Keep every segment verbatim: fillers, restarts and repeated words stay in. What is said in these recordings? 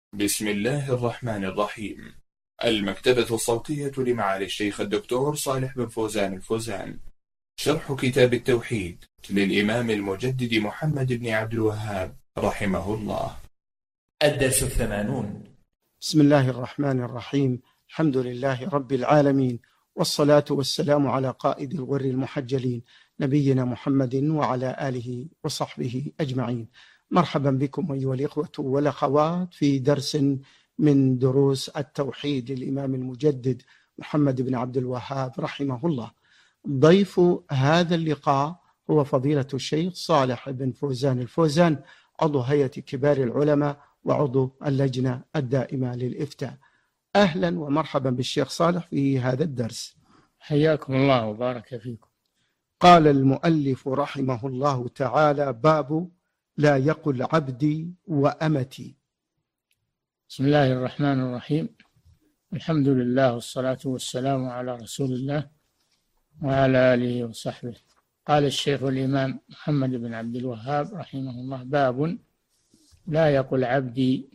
بسم الله الرحمن الرحيم. المكتبة الصوتية لمعالي الشيخ الدكتور صالح بن فوزان الفوزان. شرح كتاب التوحيد للإمام المجدد محمد بن عبد الوهاب رحمه الله. الدرس الثمانون. بسم الله الرحمن الرحيم. الحمد لله رب العالمين، والصلاة والسلام على قائد الغر المحجلين نبينا محمد وعلى آله وصحبه أجمعين. مرحبا بكم أيها الإخوة والأخوات في درس من دروس التوحيد للإمام المجدد محمد بن عبد الوهاب رحمه الله. ضيف هذا اللقاء هو فضيلة الشيخ صالح بن فوزان الفوزان، عضو هيئة كبار العلماء وعضو اللجنة الدائمة للإفتاء. أهلا ومرحبا بالشيخ صالح في هذا الدرس. حياكم الله وبارك فيكم. قال المؤلف رحمه الله تعالى: باب لا يقل عبدي وأمتي. بسم الله الرحمن الرحيم. الحمد لله والصلاة والسلام على رسول الله وعلى آله وصحبه. قال الشيخ الإمام محمد بن عبد الوهاب رحمه الله: باب لا يقل عبدي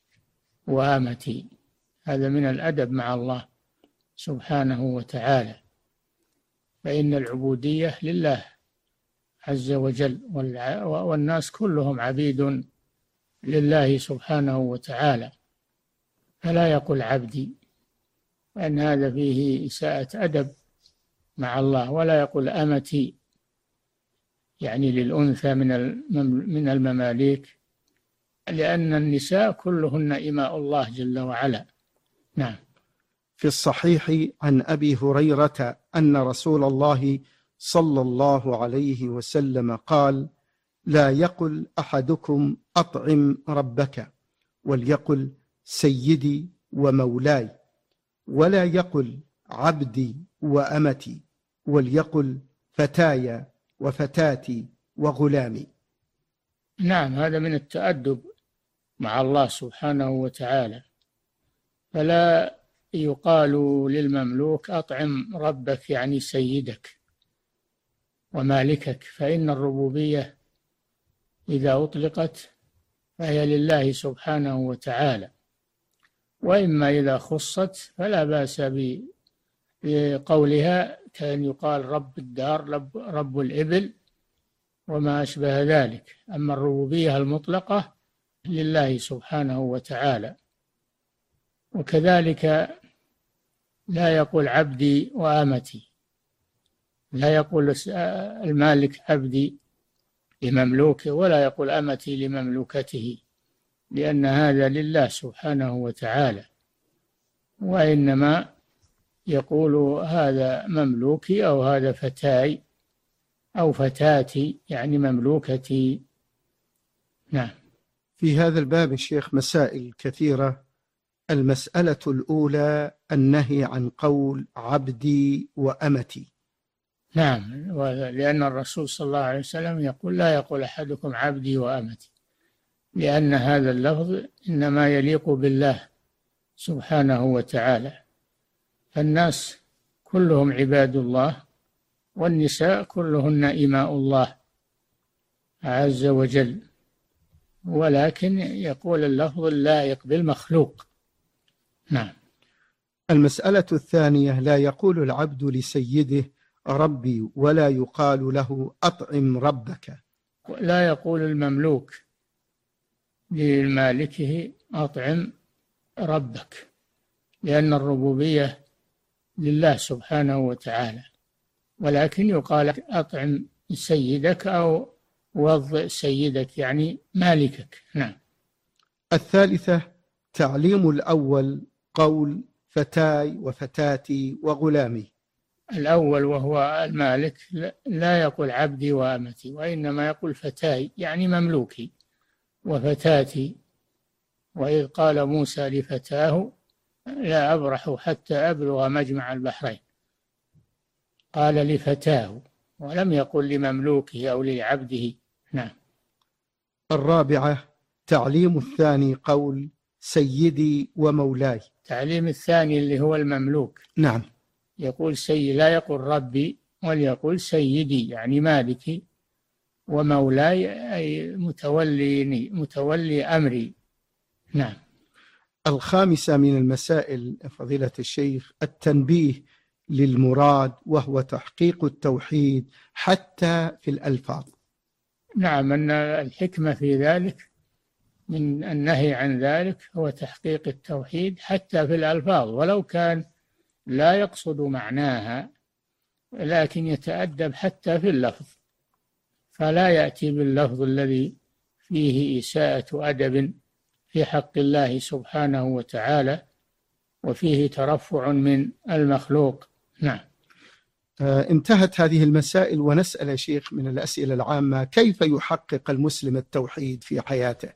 وأمتي. هذا من الأدب مع الله سبحانه وتعالى، فإن العبودية لله عز وجل، والناس كلهم عبيد لله سبحانه وتعالى، فلا يقل عبدي، لأن هذا فيه إساءة أدب مع الله. ولا يقل أمتي، يعني للأنثى من المماليك، لأن النساء كلهن إماء الله جل وعلا. نعم. في الصحيح عن أبي هريرة أن رسول الله صلى الله عليه وسلم قال: لا يقل أحدكم أطعم ربك، وليقل سيدي ومولاي، ولا يقل عبدي وأمتي، وليقل فتاي وفتاتي وغلامي. نعم، هذا من التأدب مع الله سبحانه وتعالى. فلا يقال للمملوك أطعم ربك، يعني سيدك ومالكك، فإن الربوبية إذا أطلقت فهي لله سبحانه وتعالى، وإما إذا خصت فلا بأس بقولها، كان يقال رب الدار، رب, رب الإبل وما أشبه ذلك. أما الربوبية المطلقة لله سبحانه وتعالى. وكذلك لا يقول عبدي وأمتي، لا يقول المالك عبدي لمملوكه، ولا يقول أمتي لمملوكته، لأن هذا لله سبحانه وتعالى. وإنما يقول هذا مملوكي، أو هذا فتاي أو فتاتي، يعني مملوكتي. نعم. في هذا الباب الشيخ مسائل كثيرة. المسألة الأولى النهي عن قول عبدي وأمتي. نعم، لأن الرسول صلى الله عليه وسلم يقول: لا يقول أحدكم عبدي وأمتي، لأن هذا اللفظ إنما يليق بالله سبحانه وتعالى. فالناس كلهم عباد الله، والنساء كلهن إماء الله عز وجل، ولكن يقول اللفظ اللائق بالمخلوق. نعم. المسألة الثانية: لا يقول العبد لسيده ربي، ولا يقال له أطعم ربك. لا يقول المملوك لمالكه أطعم ربك، لأن الربوبية لله سبحانه وتعالى، ولكن يقال أطعم سيدك أو وضع سيدك، يعني مالكك. نعم. الثالثة تعليم الأول قول فتاي وفتاتي وغلامي. الأول وهو المالك لا يقول عبدي وأمتي، وإنما يقول فتاي، يعني مملوكي، وفتاتي. وإذ قال موسى لفتاه: لا أبرح حتى أبلغ مجمع البحرين، قال لفتاه، ولم يقل لمملوكه أو لعبده. نعم. الرابعة تعليم الثاني قول سيدي ومولاي. تعليم الثاني اللي هو المملوك. نعم. يقول سيد، لا يقول ربي، وليقول سيدي، يعني مالكي، ومولاي أي متولي متولي أمري. نعم. الخامسة من المسائل فضيلة الشيخ التنبيه للمراد، وهو تحقيق التوحيد حتى في الألفاظ. نعم، أن الحكمة في ذلك من النهي عن ذلك هو تحقيق التوحيد حتى في الألفاظ، ولو كان لا يقصد معناها لكن يتأدب حتى في اللفظ، فلا يأتي باللفظ الذي فيه إساءة أدب في حق الله سبحانه وتعالى وفيه ترفع من المخلوق. نعم. آه انتهت هذه المسائل، ونسأل يا شيخ من الأسئلة العامة: كيف يحقق المسلم التوحيد في حياته؟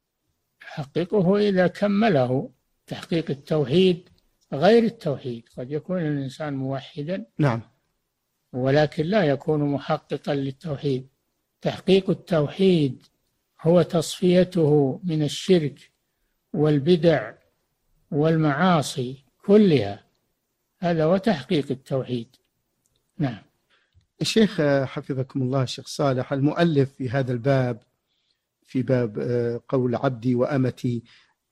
يحققه إذا كمله. تحقيق التوحيد غير التوحيد، قد يكون الإنسان موحدا نعم ولكن لا يكون محققا للتوحيد. تحقيق التوحيد هو تصفيته من الشرك والبدع والمعاصي كلها، هذا هو تحقيق التوحيد. نعم. الشيخ حفظكم الله الشيخ صالح، المؤلف في هذا الباب، في باب قول عبدي وأمتي،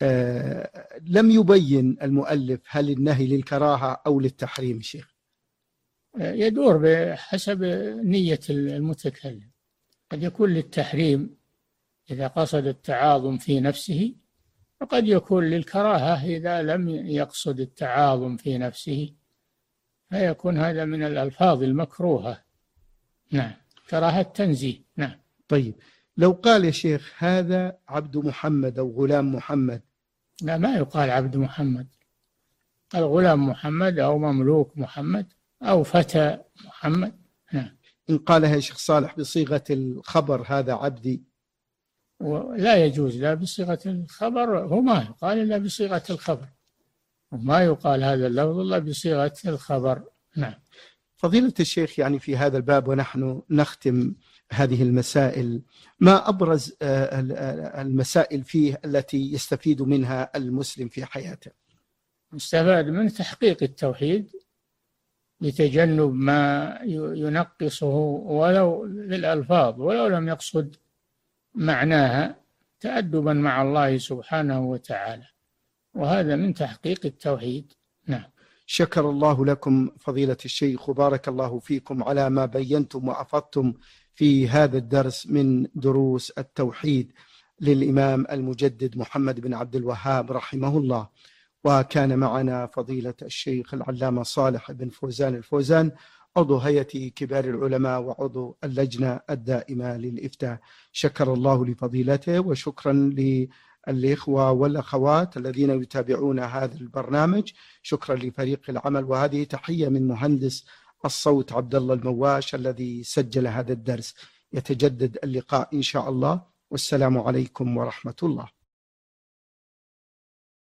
لم يبين المؤلف هل النهي للكراهة أو للتحريم. الشيخ يدور بحسب نية المتكلم، قد يكون للتحريم إذا قصد التعاظم في نفسه، وقد يكون للكراهة إذا لم يقصد التعاظم في نفسه، فيكون هذا من الألفاظ المكروهة. نعم، كراهة تنزيه. نعم. طيب، لو قال يا شيخ هذا عبد محمد أو غلام محمد؟ لا، ما يقال عبد محمد، قال غلام محمد أو مملوك محمد أو فتى محمد. نعم. إن قالها يا شيخ صالح بصيغة الخبر هذا عبدي؟ ولا يجوز لا بصيغة الخبر، هو ما يقال إلا بصيغة الخبر، وما يقال هذا اللفظ إلا بصيغة الخبر. نعم. فضيلة الشيخ، يعني في هذا الباب ونحن نختم هذه المسائل، ما أبرز المسائل فيه التي يستفيد منها المسلم في حياته؟ يستفاد من تحقيق التوحيد لتجنب ما ينقصه ولو بالألفاظ ولو لم يقصد معناها، تأدبا مع الله سبحانه وتعالى، وهذا من تحقيق التوحيد. نعم. شكر الله لكم فضيلة الشيخ، وبارك الله فيكم على ما بينتم وأفضتم في هذا الدرس من دروس التوحيد للإمام المجدد محمد بن عبد الوهاب رحمه الله. وكان معنا فضيلة الشيخ العلامة صالح بن فوزان الفوزان، عضو هيئة كبار العلماء وعضو اللجنة الدائمة للإفتاء. شكر الله لفضيلته، وشكرا للإخوة والأخوات الذين يتابعون هذا البرنامج. شكرا لفريق العمل، وهذه تحية من مهندس الصوت عبد الله المواش الذي سجل هذا الدرس. يتجدد اللقاء إن شاء الله، والسلام عليكم ورحمة الله.